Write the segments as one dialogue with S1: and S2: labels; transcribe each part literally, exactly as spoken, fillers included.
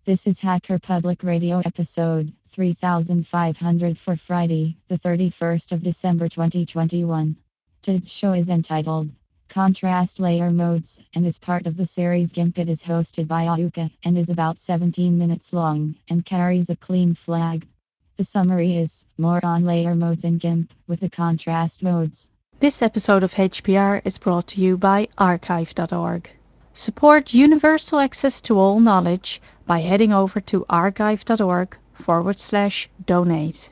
S1: This is Hacker Public Radio episode three thousand five hundred for Friday, the thirty-first of December twenty twenty-one. Today's show is entitled Contrast Layer Modes and is part of the series GIMP. It is hosted by Auka and is about seventeen minutes long and carries a clean flag. The summary is more on layer modes in GIMP with the contrast modes.
S2: This episode of H P R is brought to you by archive dot org. Support universal access to all knowledge by heading over to archive dot org forward slash donate.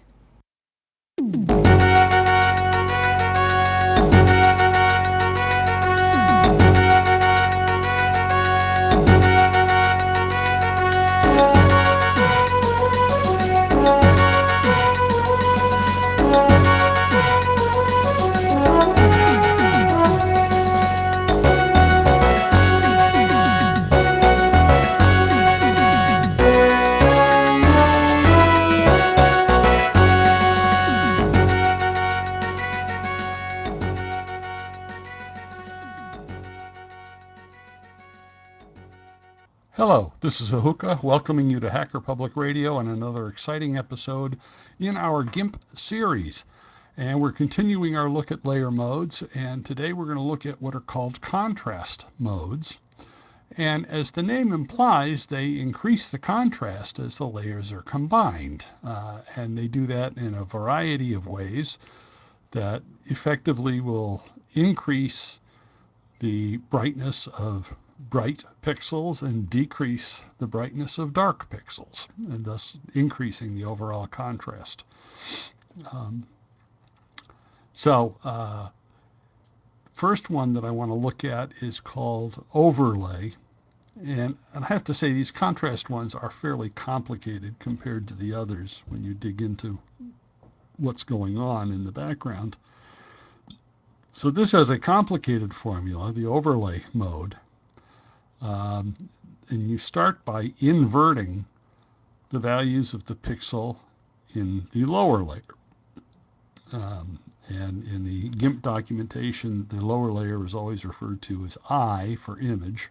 S3: Hello, this is Ahuka welcoming you to Hacker Public Radio and another exciting episode in our GIMP series. And we're continuing our look at layer modes, and today we're going to look at what are called contrast modes. And as the name implies, they increase the contrast as the layers are combined. Uh, and they do that in a variety of ways that effectively will increase the brightness of bright pixels and decrease the brightness of dark pixels, and thus increasing the overall contrast. Um, so, uh, first one that I want to look at is called overlay. And, and I have to say these contrast ones are fairly complicated compared to the others when you dig into what's going on in the background. So this has a complicated formula, the overlay mode. Um, and you start by inverting the values of the pixel in the lower layer. Um, and in the GIMP documentation, the lower layer is always referred to as I for image.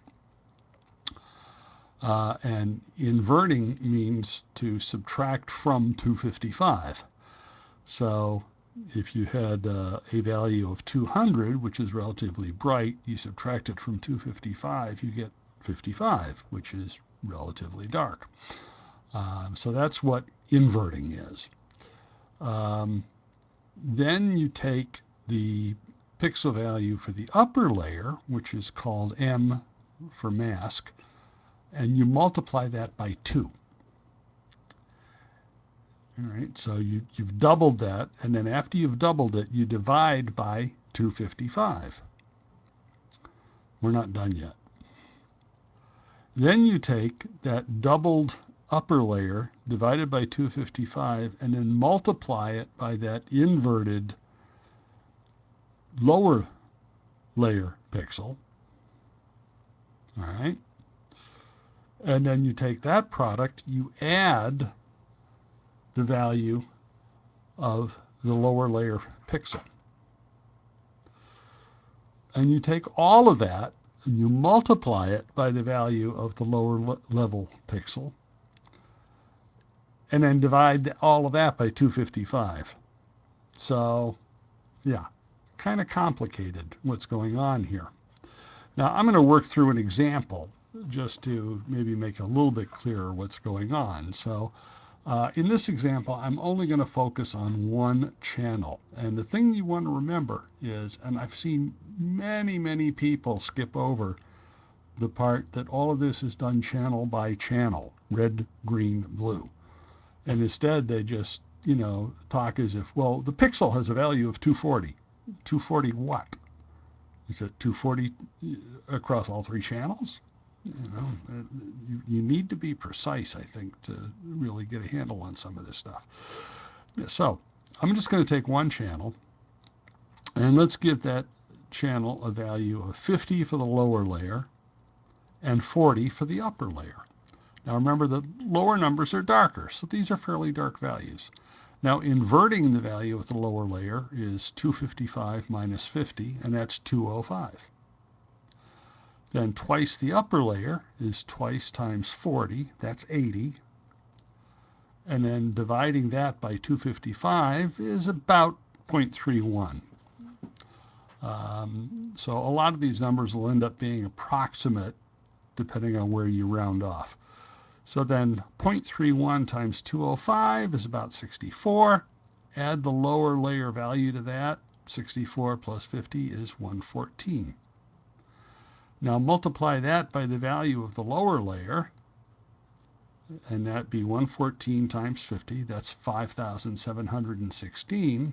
S3: Uh, and inverting means to subtract from two fifty-five. So if you had uh, a value of two hundred, which is relatively bright, you subtract it from two fifty-five, you get fifty-five, which is relatively dark. Um, so that's what inverting is. Um, then you take the pixel value for the upper layer, which is called M for mask, and you multiply that by two. All right, so you, you've doubled that, and then after you've doubled it, you divide by two fifty-five. We're not done yet. Then you take that doubled upper layer divided by two fifty-five and then multiply it by that inverted lower layer pixel. All right. And then you take that product, you add the value of the lower layer pixel. And you take all of that and you multiply it by the value of the lower le- level pixel, and then divide all of that by two fifty-five. So, yeah, kind of complicated what's going on here. Now, I'm going to work through an example just to maybe make a little bit clearer what's going on. So, uh, in this example, I'm only going to focus on one channel. And the thing you want to remember is, and I've seen many, many people skip over the part that all of this is done channel by channel, red, green, blue. And instead they just, you know, talk as if, well, the pixel has a value of two forty. two forty what? Is it two forty across all three channels? You know, you, you need to be precise, I think, to really get a handle on some of this stuff. So I'm just going to take one channel, and let's give that channel a value of fifty for the lower layer and forty for the upper layer. Now remember, the lower numbers are darker, so these are fairly dark values. Now inverting the value of the lower layer is two fifty-five minus fifty, and that's two oh five. Then twice the upper layer is twice times forty, that's eighty. And then dividing that by two hundred fifty-five is about zero point three one. Um, so a lot of these numbers will end up being approximate depending on where you round off. So then zero point three one times two hundred five is about sixty-four. Add the lower layer value to that. sixty-four plus fifty is one hundred fourteen. Now multiply that by the value of the lower layer, and that'd be one hundred fourteen times fifty. That's five thousand seven hundred sixteen.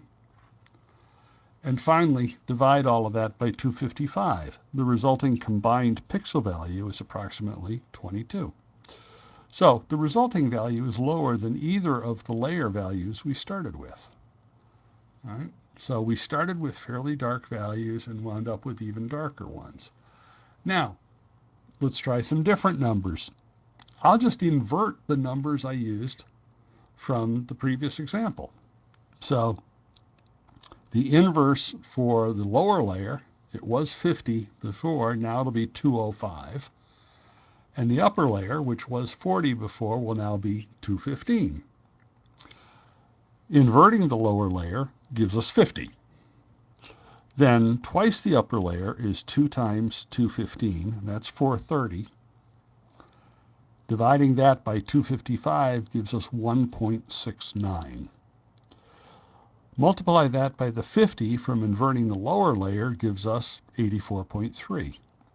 S3: And finally, divide all of that by two hundred fifty-five. The resulting combined pixel value is approximately twenty-two. So the resulting value is lower than either of the layer values we started with. All right? So we started with fairly dark values and wound up with even darker ones. Now, let's try some different numbers. I'll just invert the numbers I used from the previous example. So the inverse for the lower layer, it was fifty before, now it'll be two hundred five. And the upper layer, which was forty before, will now be two hundred fifteen. Inverting the lower layer gives us fifty. Then twice the upper layer is two times two hundred fifteen, and that's four hundred thirty. Dividing that by two hundred fifty-five gives us one point six nine. Multiply that by the fifty from inverting the lower layer gives us eighty-four point three.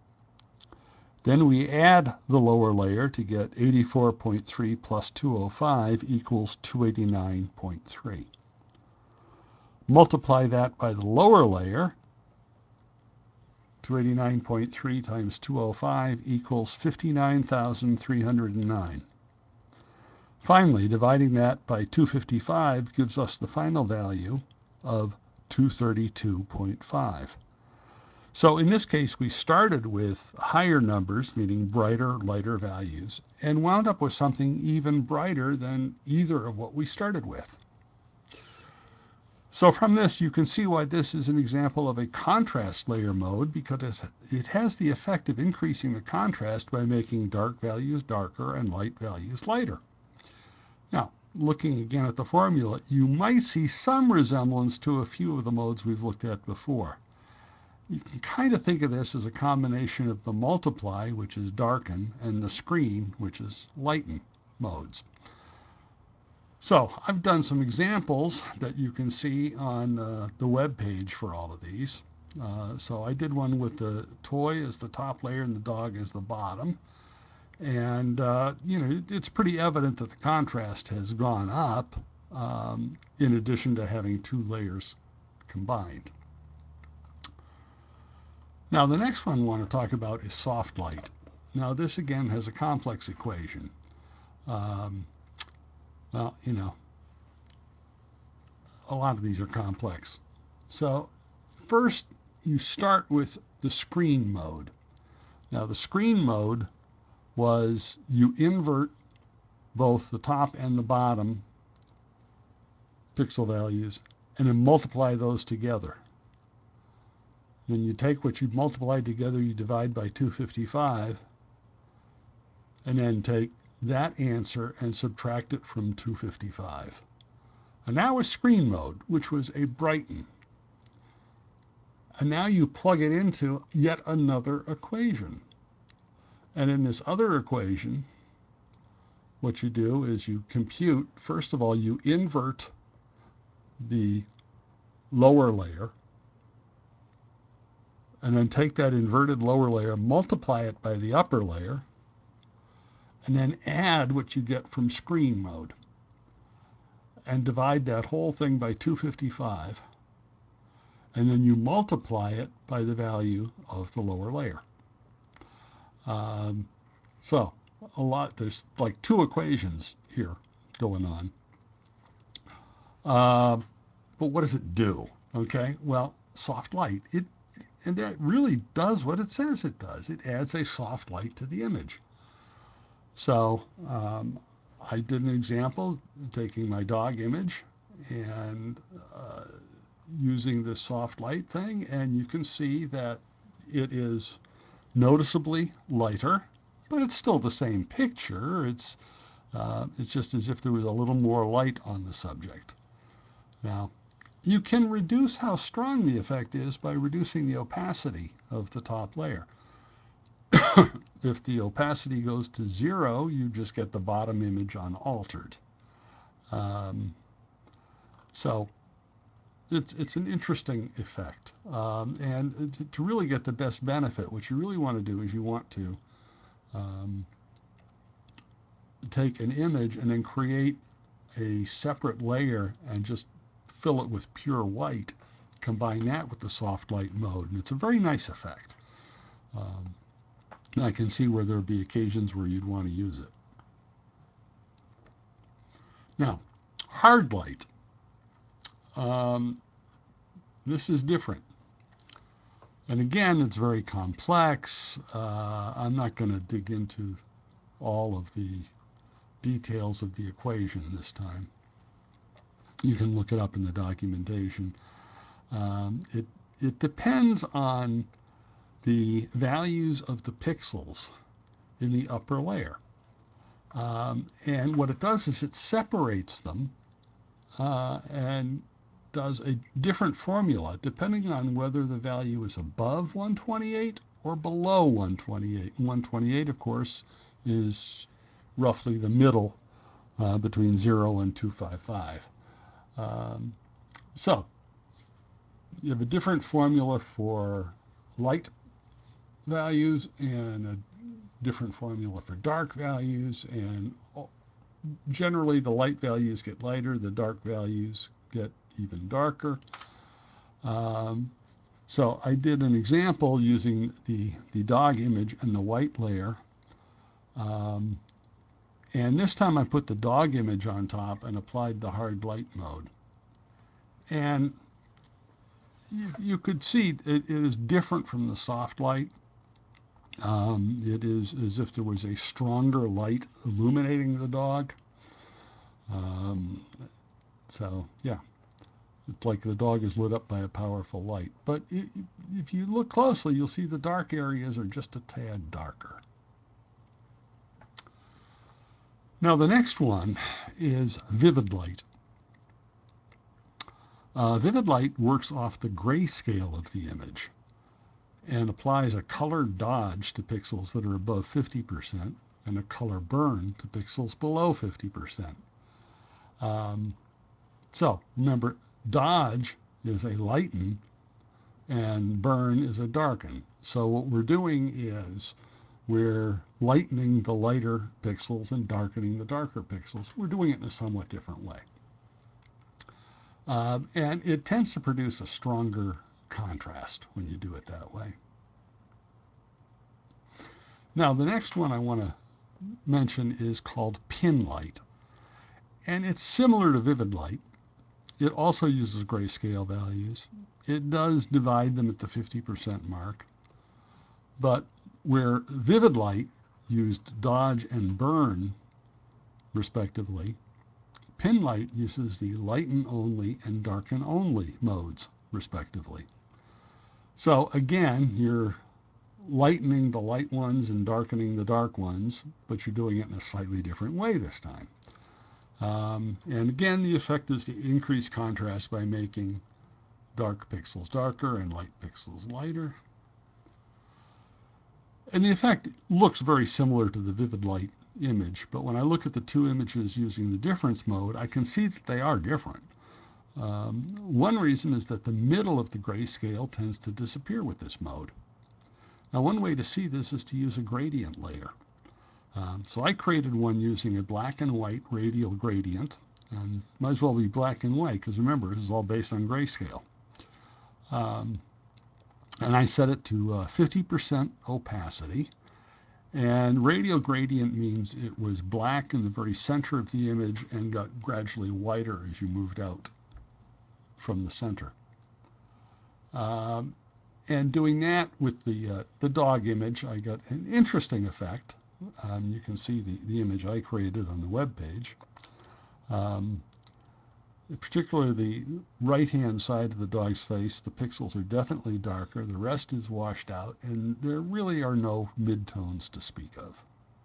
S3: Then we add the lower layer to get eighty-four point three plus two hundred five equals two hundred eighty-nine point three. Multiply that by the lower layer, two hundred eighty-nine point three times two hundred five equals fifty-nine thousand three hundred nine. Finally, dividing that by two hundred fifty-five gives us the final value of two hundred thirty-two point five. So in this case, we started with higher numbers, meaning brighter, lighter values, and wound up with something even brighter than either of what we started with. So from this, you can see why this is an example of a contrast layer mode, because it has the effect of increasing the contrast by making dark values darker and light values lighter. Now, looking again at the formula, you might see some resemblance to a few of the modes we've looked at before. You can kind of think of this as a combination of the multiply, which is darken, and the screen, which is lighten modes. So I've done some examples that you can see on uh, the web page for all of these. Uh, so I did one with the toy as the top layer and the dog as the bottom. And, uh, you know, it, it's pretty evident that the contrast has gone up um, in addition to having two layers combined. Now, the next one I want to talk about is soft light. Now, this again has a complex equation. Um, well, you know, a lot of these are complex. So first, you start with the screen mode. Now, the screen mode was you invert both the top and the bottom pixel values and then multiply those together. Then you take what you multiplied together, you divide by two hundred fifty-five, and then take that answer and subtract it from two hundred fifty-five. And now is screen mode, which was a brighten. And now you plug it into yet another equation. And in this other equation, what you do is you compute, first of all, you invert the lower layer, and then take that inverted lower layer, multiply it by the upper layer, and then add what you get from screen mode, and divide that whole thing by two hundred fifty-five, and then you multiply it by the value of the lower layer. Um, so a lot, there's like two equations here going on. Uh, but what does it do? Okay, well, soft light, it and that really does what it says it does. It adds a soft light to the image. So um, I did an example taking my dog image and uh, using this soft light thing, and you can see that it is noticeably lighter, but it's still the same picture. It's, uh, it's just as if there was a little more light on the subject. Now, you can reduce how strong the effect is by reducing the opacity of the top layer. If the opacity goes to zero, you just get the bottom image unaltered. Um, so it's, it's an interesting effect. Um, and to, to really get the best benefit, what you really want to do is you want to um, take an image and then create a separate layer and just fill it with pure white, combine that with the soft light mode, and it's a very nice effect. Um, I can see where there would be occasions where you'd want to use it. Now, hard light. Um, this is different. And again, it's very complex. Uh, I'm not going to dig into all of the details of the equation this time. You can look it up in the documentation. Um, it, it depends on the values of the pixels in the upper layer. Um, and what it does is it separates them uh, and does a different formula depending on whether the value is above one twenty-eight or below one twenty-eight. one twenty-eight, of course, is roughly the middle uh, between zero and two fifty-five. Um, so you have a different formula for light values and a different formula for dark values, and generally the light values get lighter, the dark values get even darker. Um, so I did an example using the, the dog image and the white layer. Um, and this time I put the dog image on top and applied the hard light mode. And you, you could see it, it is different from the soft light. Um, it is as if there was a stronger light illuminating the dog. Um, so, yeah, it's like the dog is lit up by a powerful light. But it, if you look closely, you'll see the dark areas are just a tad darker. Now, the next one is vivid light. Uh, vivid light works off the grayscale of the image and applies a color dodge to pixels that are above fifty percent and a color burn to pixels below fifty percent. Um, so remember, dodge is a lighten and burn is a darken. So what we're doing is we're lightening the lighter pixels and darkening the darker pixels. We're doing it in a somewhat different way. Uh, and it tends to produce a stronger contrast when you do it that way. Now, the next one I want to mention is called pin light. And it's similar to vivid light. It also uses grayscale values. It does divide them at the fifty percent mark. But where vivid light used dodge and burn, respectively, pin light uses the lighten only and darken only modes, respectively. So again, you're lightening the light ones and darkening the dark ones, but you're doing it in a slightly different way this time. Um, and again, the effect is to increase contrast by making dark pixels darker and light pixels lighter. And the effect looks very similar to the vivid light image, but when I look at the two images using the difference mode, I can see that they are different. Um, one reason is that the middle of the grayscale tends to disappear with this mode. Now, one way to see this is to use a gradient layer. Um, so I created one using a black and white radial gradient, and might as well be black and white because remember, this is all based on grayscale. Um, and I set it to uh, fifty percent opacity, and radial gradient means it was black in the very center of the image and got gradually whiter as you moved out from the center. Um, and doing that with the, uh, the dog image, I got an interesting effect. Um, you can see the, the image I created on the web page. Um, particularly the right-hand side of the dog's face, the pixels are definitely darker. The rest is washed out, and there really are no midtones to speak of.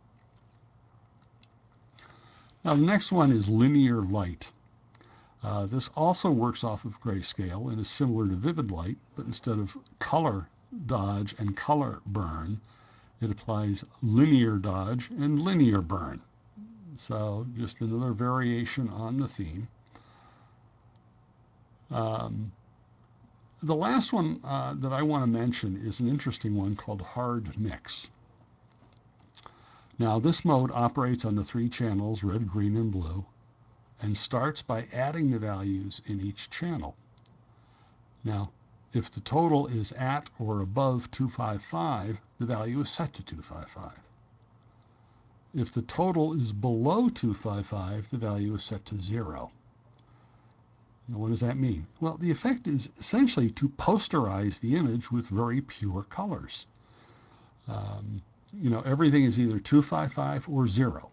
S3: Now, the next one is linear light. Uh, this also works off of grayscale and is similar to vivid light, but instead of color dodge and color burn, it applies linear dodge and linear burn. So just another variation on the theme. Um, the last one uh, that I want to mention is an interesting one called hard mix. Now, this mode operates on the three channels, red, green, and blue, and starts by adding the values in each channel. Now, if the total is at or above two fifty-five, the value is set to two fifty-five. If the total is below two fifty-five, the value is set to zero. Now, what does that mean? Well, the effect is essentially to posterize the image with very pure colors. Um, you know, everything is either two fifty-five or zero.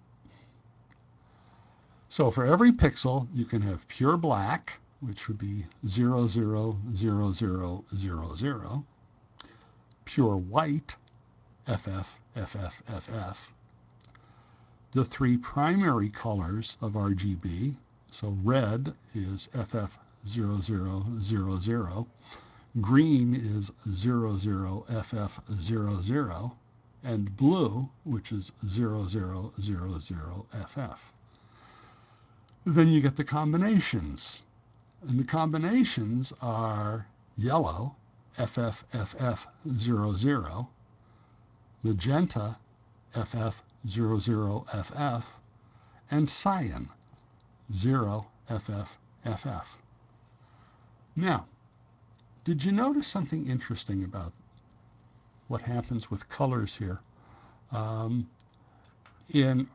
S3: So for every pixel, you can have pure black, which would be zero, zero, zero, zero, zero, zero, pure white, F F, F F, F F, the three primary colors of R G B. So red is F F zero zero zero zero, green is zero zero F F zero zero, and blue, which is zero zero zero zero F F. Then you get the combinations. And the combinations are yellow, F F F F zero zero, magenta, F F zero zero F F, and cyan, zero F F F F. Now, did you notice something interesting about what happens with colors here? Um, in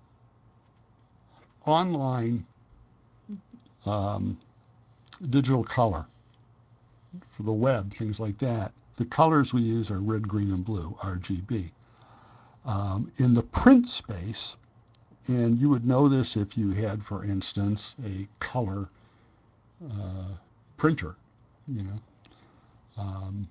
S3: online um, digital color, for the web, things like that, the colors we use are red, green, and blue, R G B. Um, in the print space, and you would know this if you had, for instance, a color uh, printer, you know. Um,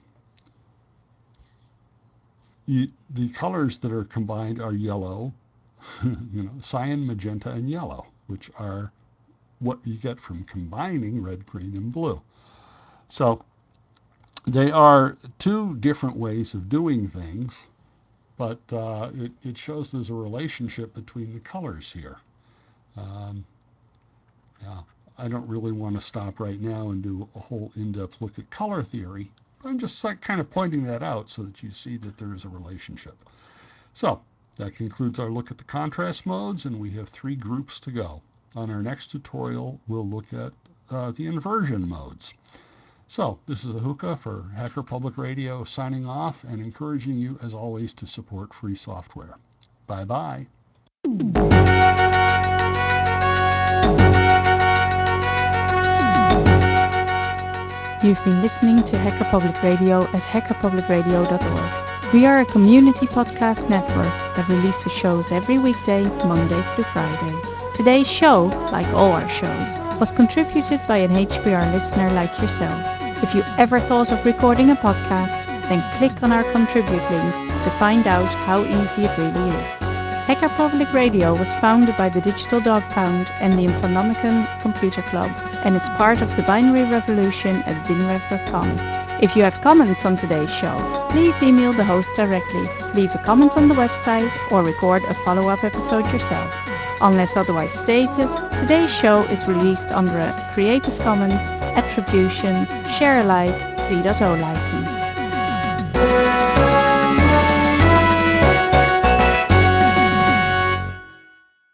S3: you, the colors that are combined are yellow, you know, cyan, magenta, and yellow, which are what you get from combining red, green, and blue. So they are two different ways of doing things, but uh, it, it shows there's a relationship between the colors here. Um, yeah, I don't really want to stop right now and do a whole in-depth look at color theory. I'm just like kind of pointing that out so that you see that there is a relationship. So that concludes our look at the contrast modes, and we have three groups to go. On our next tutorial, we'll look at uh, the inversion modes. So this is Ahuka for Hacker Public Radio signing off and encouraging you, as always, to support free software. Bye-bye.
S2: You've been listening to Hacker Public Radio at hacker public radio dot org. We are a community podcast network that releases shows every weekday, Monday through Friday. Today's show, like all our shows, was contributed by an H P R listener like yourself. If you ever thought of recording a podcast, then click on our contribute link to find out how easy it really is. Hacker Public Radio was founded by the Digital Dog Pound and the Infonomicon Computer Club and is part of the binary revolution at binrev dot com. If you have comments on today's show, please email the host directly, leave a comment on the website, or record a follow-up episode yourself. Unless otherwise stated, today's show is released under a Creative Commons Attribution Share Alike three point oh license.